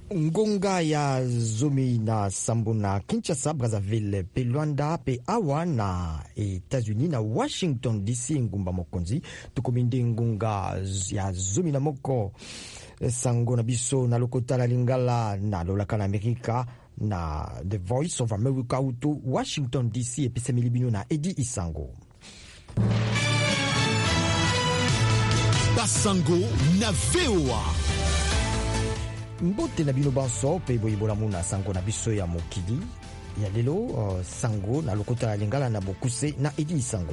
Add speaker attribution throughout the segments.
Speaker 1: ngonga ya zomi na sambo na Kinshasa, Brazzaville pe Luanda pe awa na Etats-Unis na Washington DC ngumba mokonzi tukominde ngonga ya zomi na moko sango na biso na lokota la lingala na lolaka na Amerika na The Voice of America uto Washington DC episemili bino na Edi Isango.
Speaker 2: Basango na VOA
Speaker 1: mbote na bino banso pe boyibola muna sango na biso ya mokili ya lelo sango na lokota la lingala na bokuse na Edi Isango.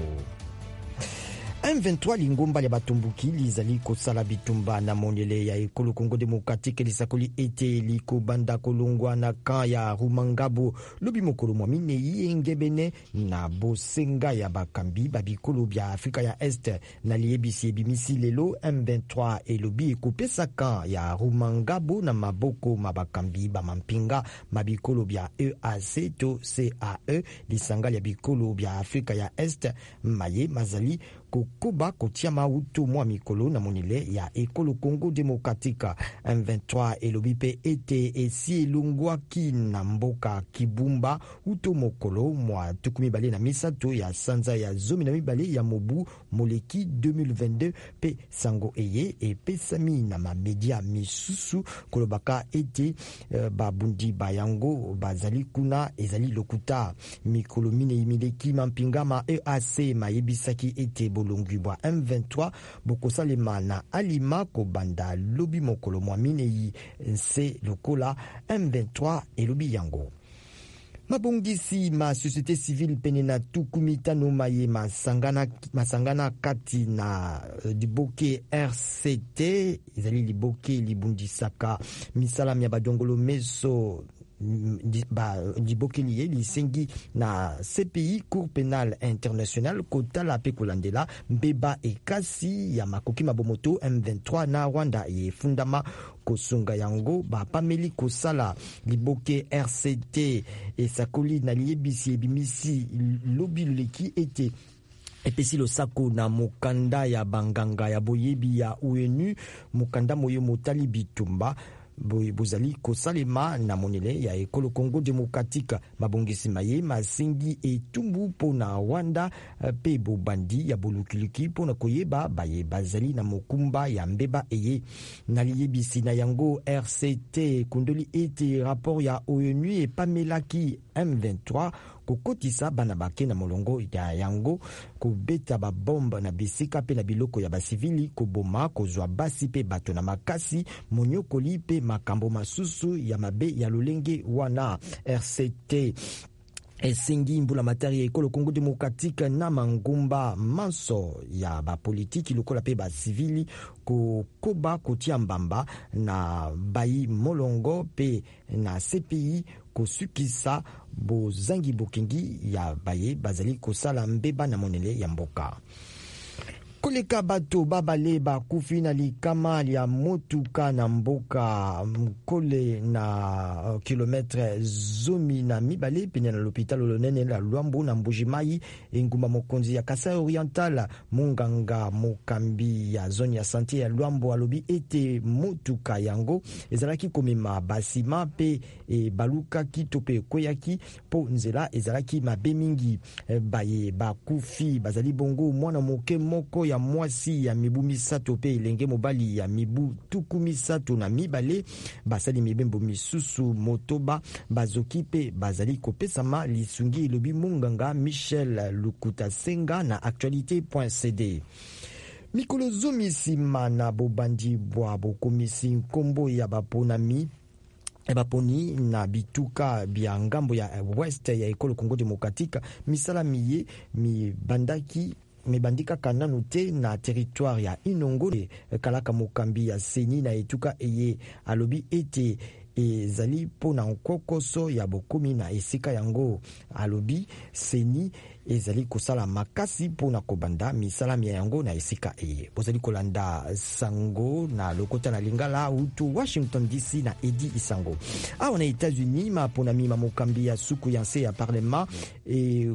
Speaker 1: M23 lingomba ya batumbuki lizali kosala bitumba na monele ya ekolo Kongo Demokratike lisakoli ete liko banda kolongwa na kan ya Rumangabo lobi mokolo mwamine yengebene na bosenga ya bakambi babikolo bya Afrika ya Este na liebisi ebimisi lelo M23 elobi ekopesa kan ya Rumangabo na maboko mabakambi bamampinga mabikolo bya EAC to CAE lisanga ya bikolo bya Afrika ya Este maye mazali kokoba kotia mautu mwa mikolo na monile ya ekolo Kongo Demokratika. M23 elobi pe ete esi elongwaki na mboka Kibumba uto mokolo mwa tukumi bale na misato ya sanza ya zomi na mibale ya mobu moleki 2022 pe sango eye epesami na mamedia misusu kolobaka ete babundi bayango bazali kuna ezali lokuta mikolo mine imileki mampinga ma EAC mayebisaki ete bolongwi bwa M23 bokosalema na alima kobanda lobi mokolo mwamine yi nse lokola M23 elobi yango. Mabongisi ma société civile pene na tukumitano maye masangana kati na liboke RCT ezali liboke libundisaka misalam ya badongolo meso liboke liye lisengi na CPI Cour pénale internationale kotala pe kolandela mbeba ekasi ya makoki mabomoto M23 na Rwanda ye fundama kosunga yango bapameli kosala liboke RCT esakoli na liebisi ebimisi lobi leki ete epesi losako na mokanda ya banganga ya boyebi ya ONU mokanda moyo motali bitumba bozali kosalema na monele ya ekolo Kongo Demokratika. Mabongisi maye masengi etumbu pona Rwanda pe bobandi ya bolukiliki pona koyeba baye bazali na mokumba ya mbeba eye na liyebisi na yango RCT kundoli ete rapport ya ONU epamelaki M23 kokotisa bana bake na molongo ya yango kobeta babomba na bisika pe na biloko ya basivili koboma kozwa basi pe bato na makasi monyokoli pe makambo masusu ya mabe ya lolenge wana. RCT esengi mbula matari ya ekolo Kongo Demokratika na mangumba manso ya bapolitiki lokola pe basivili kokoba kotia mbamba na bayi molongo pe na CPI kosukisa bozangi bokengi ya baye bazali kosala mbeba na monele ya mboka. Koleka bato babale bakufi na likama ya motuka na mboka mkole na kilometre zomi na mibale pene na l'hôpital lonene la Luambo na Mbujimai engumba mokonzi ya Kasai Oriental munganga mokambi ya zone ya santé ya Luambo alobi ete motuka yango ezalaki komema basima pe baluka kito pe koyaki po nzela ezalaki mabe mingi baye bakufi bazali bongo mwana moke moko ya mwasi ya mibu misato pe elenge mobali ya mibu tuku misato na mibale basali mibembo misusu motoba bazoki pe bazali kopesama lisungi elobi munganga Michel Lukuta Senga na actualité.cd. Mikolo zomi sima na bobandi bwa bokomisi nkombo ya baponami ebaponi na bituka bya ngambo ya west ya ekolo Kongo Demokratika misala miye mibandika kananu te na territoire ya Inongo kalaka mokambi ya Seni na etuka eye alobi ete ezali pona nkokoso ya bokomi na esika yango alobi Seni ezali kosala makasi pona kobanda misalami yango na esika eye. Bozali kolanda sango na lokota na lingala utu Washington DC na Edi Isango. Awa na Etats-Unis ma pona mima mokambi ya suku yanse ya parlement